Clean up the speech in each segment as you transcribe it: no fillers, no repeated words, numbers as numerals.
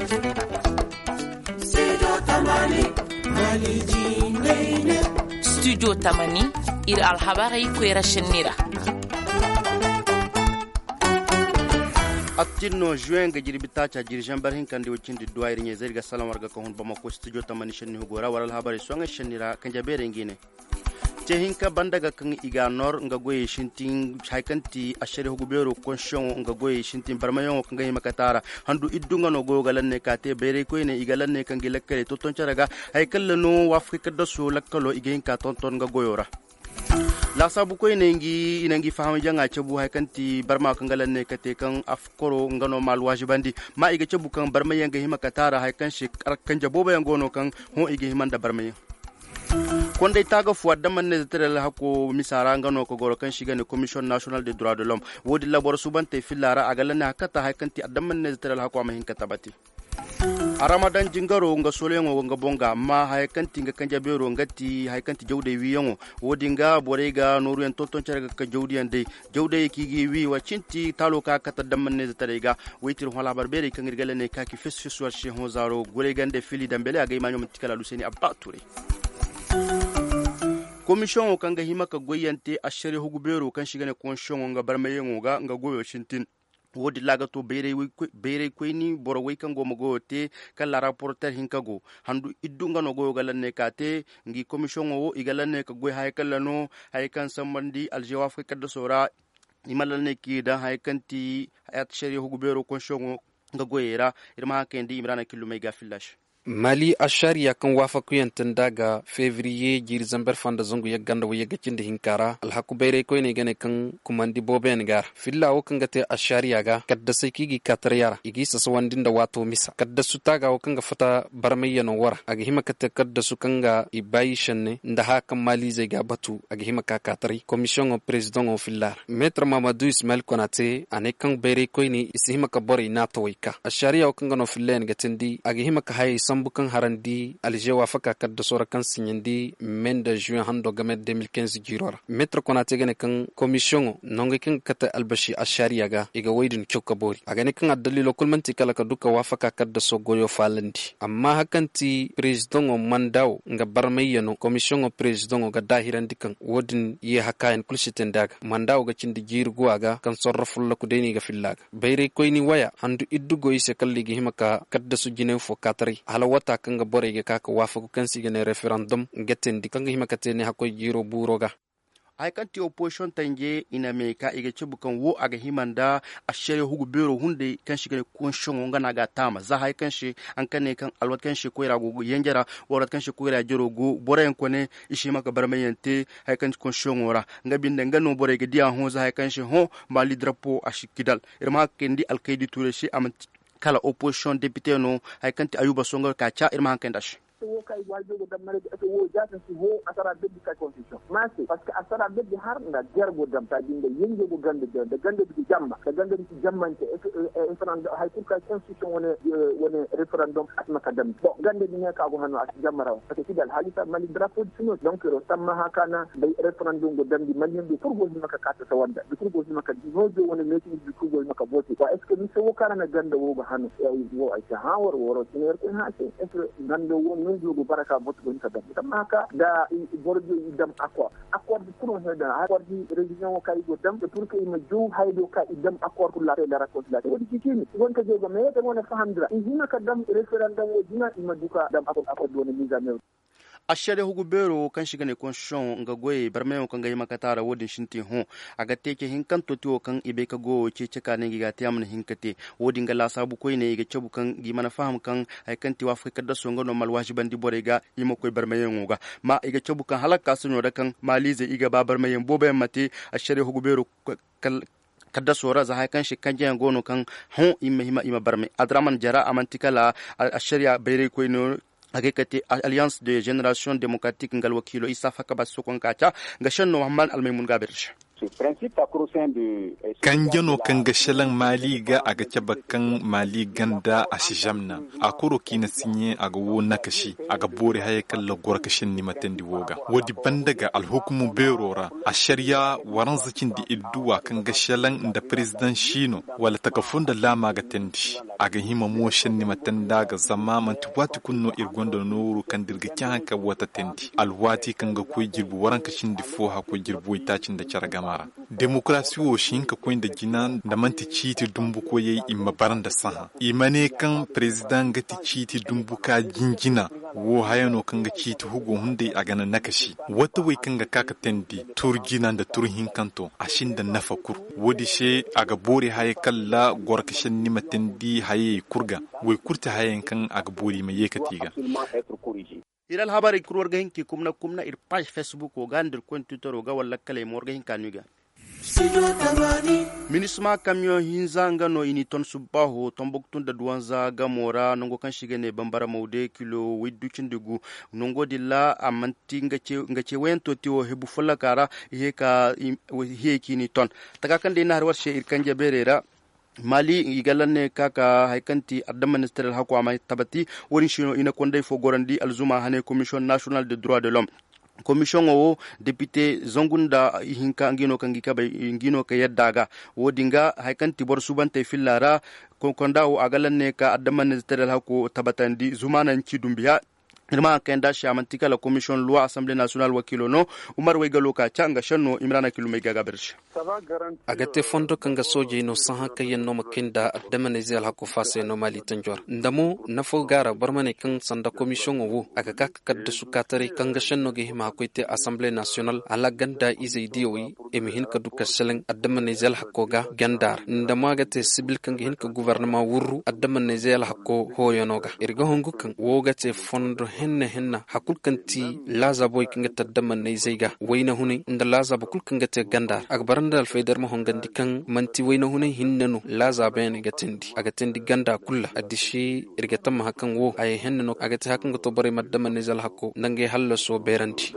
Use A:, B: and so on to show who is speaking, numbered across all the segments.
A: Studio Tamani ir alhabari kwera shenira
B: Atino juin ga jirbi tacha jirjan barhin kan di wacin didwa irin zai ga salam warga ko hun bama ko studio Tamani shenni hugora waral habari so nga shenira kan jabere ngine te hinka bandaga kan iga nor nga goye shintin haikanti ashere hugubero konshon nga goye shintin barmayon kan ga makatara handu iddunga no go galanne ka te bere ko ne igalanne kan gilakkale to ton caraga haikalla no afrika do so lakkalo iga hinka ton nga goyora la sabu ko inengi fahamu janga cebu haikanti barma kan galanne ka te kan afkoro ngano mal wajibandi ma iga cebu kan barmayen ga himakatara haikan shi kan jaboba yangono kan ho iga himanda barmayen konde taga fuadda manne zetere hako misara ngano ko goro kan shiga ne commission national des droits de l'homme wodi labor subante fillara agalane hakata haikanti adamman zetere hako ma hinka tabati aramadan jingaro nga solengo nga bonga ma haikanti nga kanja bero ngati haikanti jawde wiyango wodi nga borega noru en tonton cerga ka jawdi ande jawde kigi wi wacinti talo ka kata damman zetere ga waitir hola barbere kan irgalane ka ki fesfes war she hozaro goregande fili dambele aga imanyo mtikala luseni abature commission kanga himaka goyante ashere hugubero kan shigane commission nga barmayengo ga nga goyo shintin wodi lagato bere koyni boro way kan gomo gote kala rapporteur hinkago handu iddunga no goyo galanne kate ngi commission o igalanne ka goy hay kala no hay kan samandi aljewa afrika do sora imalanne ki da hay kanti ayat shere hugubero commission nga goyera irma kendi imrana kilumay ga filash
C: Mali ashariya kan wafakuyan daga Fevrier jir zambar fanda zungu ya ganda waya gacin da hinkara alhaku bayre ko ne gane kan kumandi boben gar filla o kan gate ashariya ga kadda sai kigi katariyara igi sasawandin da wato misa kadda su taga o kan ga fata barmayya no war aga himaka ta kadda su kan ga ibayi shanne nda ha kan Mali zai ga batu aga himaka katari commission o president o fillar maître Mamadou Ismail Konate ane kan bayre ko ne isi himaka bore na to wika ashariya o kan ga no fillen ga tindi aga himaka hay bukan harandi aljewa faka kadda sora kan sinyandi men de juin hando game 2015 girora maître Konate gane kan commission nonga kan kata albashi ashariya ga iga waidin kyokka bori agane kan dalilo kulmanti kala ka duka wafaka kadda so goyo falandi amma hakanti president o mandao nga barmayano commission o president o ga dahirandi kan wodin ye hakayen kulshiten daga mandao ga cindi girgo aga kan sorraful ku deni ga fillaga bayre koyni waya handu iddugo ise kalli gi himaka kadda su jine fo katari wata kanga borege kaka wafaku kansi gane referendum getendi kanga himakate ne hako jiro buroga
B: ay kanti opposition tanje ina me ka ige cibukan wo aga himanda a shere hugu bero hunde kan shi gane kunshon ngana ga tama za hay kan shi an kane kan alwat kan shi koira go yenjara worat kan shi koira jiro go boren ko ne ishi maka barmayente hay kan kunshon wora ngabinde ngano borege dia ho za hay kan shi ho mali drapo ashikidal irma kendi alkaidi ture shi am kala opposition député no hay kanti ayuba songo ka cha irma hankendash
D: wo kay wajo da mare da wo jata si wo asara de ka constitution masi parce que asara de har na gergo dam ta dinde yenge go gande bi jamma da gande bi jammante referendum hay pour ka constitution wone referendum asma kadam bo gande bi ne ka go hanu as jammara parce que dal halita mali drapeau sino donc ro tamma hakana bay referendum go dam bi malien bi pour go maka kata sa wanda bi pour go maka vote wone meeting bi pour go maka vote wa est ce que mi so kana gande wo go hanu wo ay ta hawar woro tiner ko ha ce est ce gande wo jogo baraka botu ko nta dam maka da bordo idam accord pour no da accord di région kay go dam pour que ma jo haydo ka idam accord pour la réconciliation wodi cikini won ka jogo me te wona fahamdira hina ka dam referendum wo dina ima duka dam accord do ne mise
B: ashere hugu bero kan shiga ne constitution nga goye barmeyo kan ga makatara wodin shinti ho aga teke hinkan totiwo kan ibe ka go ce ceka ne giga tiyamna hinkate wodin ga la sabu koy ne ga cebu kan gi mana faham kan ay kan ti afrika da songo no mal wajiban di borega yimo koy barmeyo nga ma iga cebu kan halaka sunyo da kan malize iga ba barmeyo bobe mate ashere hugu bero kadda sora za hay kan shi kan jan gono kan hon ima barme adraman jara amantikala ashariya bayre koy no agekati alliance de génération démocratique ngal wakilo isa fakaba sokon kacha gashan no Muhammad Almaymun Gabirsh
E: kan jano kan gashalan mali ga aga cabakan mali ganda a shijamna a koro kina sinye aga wo nakashi aga bore haye kala gorkashin ni matendi woga wodi bandaga alhukumu berora a shari'a waran zakin di idduwa kan gashalan da president shino wala takafunda lama ga tendi aga hima mo shenni matanda ga zama man tuwati kunno irgonda noru kan dirga kyanka wata tendi alwati kan ga koy jirbu waran ka shindi fo ha koy jirbu itacin da cara gamara demokrasi wo shin ka koy da ginan da manti citi dumbu ko yayi imma baranda saha imane kan president ga ti citi dumbu ka jinjina wo hayano kan ga citi hugo hunde aga na nakashi wata wai kan ga kaka tendi turginan da turhin kanto ashin da nafakur wodi she aga bori haye kalla gorkashin ni matendi haye kurga wai kurta hayen kan aga bori mai yekatiga
B: iral habari kurwarga hinki kumna ir page facebook o gandir kon twitter o ga walla kale morga hinkanuga minisma camion hinzanga no ini ton subaho tomboktun da duwanza gamora nongo kan shige ne bambara maude kilo widducin digu nongo dilla amanti ngace wento tiwo hebu fulakara heka heki ni ton taka kan de na har warshe irkan jaberera mali igalanne kaka haikanti adda ministerial hako amai tabati woni shino ina kondai fo gorandi alzuma hane commission national de droit de l'homme commission o député zongunda hinka ngino kangi kabe ngino ka yaddaga wodinga haikanti bor subante fillara konda o agalanne ka adda ministerial hako tabatandi zumanan cidumbiya irma kan da shamantika la commission loi assemblée nationale wakilo no umar wegalo ka changa shanno imrana kilume gaga bershi
C: agate fondo kanga soje no saha kayen no makinda adamane zel hakko fase no mali tanjor ndamu nafo gara barmane kan sanda commission wo aga kadda sukatare kanga shanno ge hima koite assemblée nationale ala ganda izaidiyoyi emihin ka duka selen adamane zel hakko ga gandar ndama agate sibil kanga hin ka gouvernement wurru adamane zel hakko hoyonoga irga hongu kan wo gate fondo henna hakul kanti laza boy kinga taddaman ne zaiga wayna hune inda laza bakul kinga te gandar akbaranda al faydar mo hongandi kan manti wayna hune hinnanu laza bayani gatendi agatendi ganda kulla adishi irgatam hakan wo ay hennano agate hakan to bare maddaman ne zal hakko nange hallo so beranti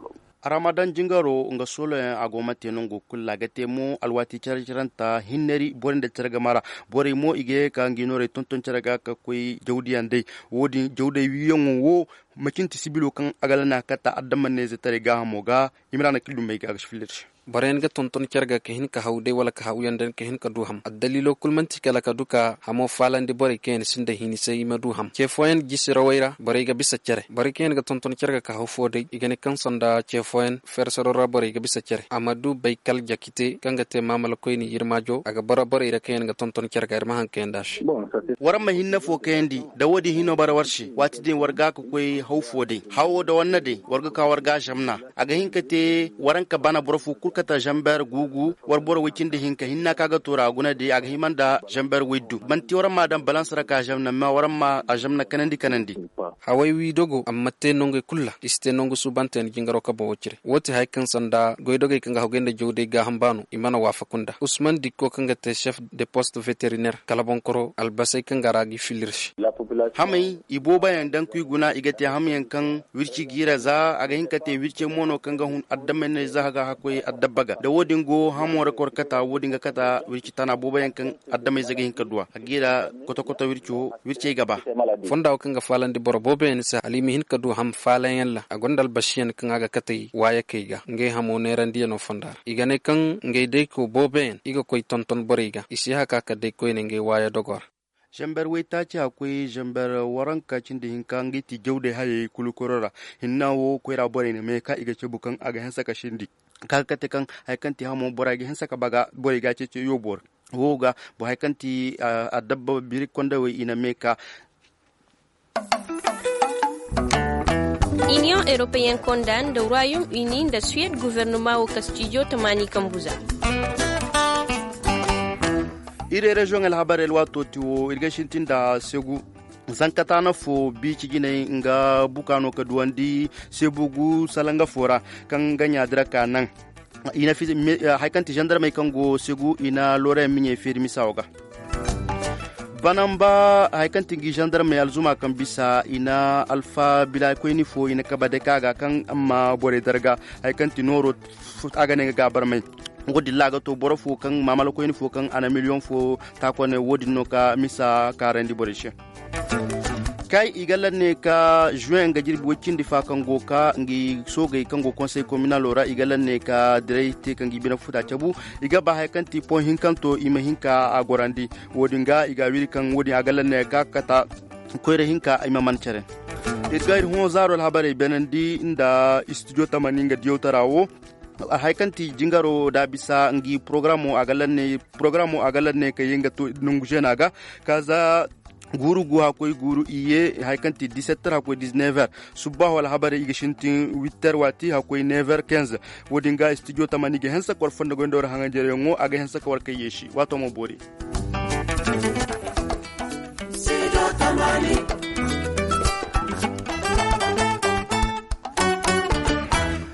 B: ramadan jingaro nga solo agomate nongo kulla gate mo alwati charanta hinneri bonde terga mara bore mo ige ka nginore tonton terga ka koy jawdi ande wodi jawde wiyon wo makinti sibilo kan agalana kata addaman ne zetare ga moga imrana kilum me ga shfilir
C: baren ga tonton cerga ke hin ka hawde wala ka hawyan ke hin ka duham addalilo kulmanti kala ka duka hamo falande bore ken sinde hini sai ma duham ke foyen gisira wayra bare ga bisa cere bare ken ga tonton cerga ka hawfode igane kan sonda ke foyen fersoro bare ga bisa cere amadu baykal jakite kanga te mamala koyni yirmajo aga bara bare ira ken ga tonton cerga irma han ken dash
B: waram ma hinna fo kendi da wodi hino bara warshi wati din warga ko koy hawfode hawo da wannade warga ka warga jamna aga hinkate waranka bana borofu kata jambar gugu warbor wikinde hinka hinna kaga tora guna de aga himanda jambar widdu banti waram ma dan balance raka jamna ma waram ma ajamna kanandi
C: hawai wi dogo amma te nongo kulla iste nongo subanten jingaro ka bo wocire woti haykan sanda goydoge kanga hogende jowde ga hambanu imana wafakunda usman dikko kanga te chef de poste vétérinaire kalabonkoro albasay kanga ragi filirshi hamai ibo bayan dan kuy guna igate hamyan kan wirci gira za aga hinkate wirce mono kanga hun addamene za ga hakoy dabbaga da wodin go hamora korkata wodin ga kata wirci tana boba yankan addamai zage hinka duwa agira kota wirce gaba fonda kan ga falandi borobobe en sa alimi hinka du ham falan yalla agondal bashiyan kan aga katai waya kaiga nge hamo ne randi no fondar igane kan nge de ko boben iga koy tonton boriga isi haka ka de koy ne nge waya dogor jambar weta ci akwai jambar waranka cin da hinka ngiti jawde haye kulukorora hinnawo koyra bore ne me ka iga ce bukan aga hansa ka shindi kalkate kan haikanti hamo boragi hen saka baga boriga ce yobor woga bo haikanti a dabba biri konda we ina meka.
F: Union européenne condamne le Royaume-Uni de Suède gouvernement au Castillo Tamani Kambuza.
B: Ire region el habar el wato tiwo irgashintin da segu zankatana fo bici gine nga bukano ka duwandi sebugu salanga fora kan ganya draka nan ina fi haikanti gendarme kango segu ina lore minye firmi sawga banamba haikanti gi gendarme alzuma kan bisa ina alfa bila koini fo ina kabade kaga kan amma bore darga haikanti noro aga ne ga barmai wodi laga to boro fo kan mamala koini fo kan ana million fo ta ko ne wodi no ka misa karendi borishe kai igalan ne ka juin ga jirbi wakin difa kango ka ngi sogai kango conseil communal ora igalan ne ka direct kangi bina futa tabu iga ba hay kanti po hinkanto ima hinka agorandi wodinga iga wiri kan wodi agalan ne ka kata koyre hinka ima mancere idgair hon zaro habare benandi inda studio tamaninga diotarawo haikanti jingaro da bisa ngi programu agalan ne ka yinga to nungu jenaga kaza guru guha koy guru iye haikanti 17h hakoy 19h subah wala habare igishinti 8h wati hakoy 9h15 wodinga studio tamanige hensa kor fonda gondor hanga jere ngo aga hensa ko warka yeshi wato mo bori studio tamani